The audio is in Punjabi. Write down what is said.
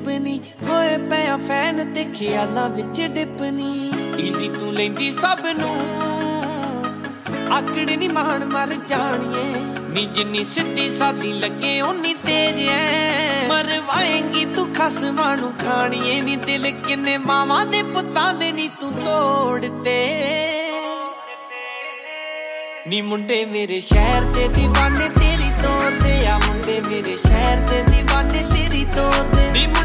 ਟਿੱਪਣੀ ਹੋਏ ਪਿਆ ਫੈਨ ਤੇ ਖਿਆਲਾਂ ਵਿੱਚ ਡਿੱਪਣੀ ਈਜ਼ੀ ਤੂੰ ਲੈਂਦੀ ਸਭ ਨੂੰ ਆਕੜ ਨੀ ਮਾਣ ਮਰ ਜਾਣੀਏ ਨੀ ਜਿੰਨੀ ਸਿੱਧੀ ਸਾਦੀ ਲੱਗੇ ਓਨੀ ਤੇਜ਼ ਐ ਮਰਵਾਏਂਗੀ ਤੂੰ ਖਸਮਾਂ ਨੂੰ ਖਾਣੀਏ ਨੀ ਦਿਲ ਕਿੰਨੇ ਮਾਵਾਂ ਦੇ ਪੁੱਤਾਂ ਦੇ ਨੀ ਤੂੰ ਤੋੜਤੇ ਨੀ ਮੁੰਡੇ ਮੇਰੇ ਸ਼ਹਿਰ ਦੇ ਦੀਵਾਨੇ ਤੇਰੀ ਤੋਰਦੇ ਆ ਮੁੰਡੇ ਮੇਰੇ ਸ਼ਹਿਰ ਦੇ ਦੀਵਾਨੇ ਤੇਰੀ ਤੋਰਦੇ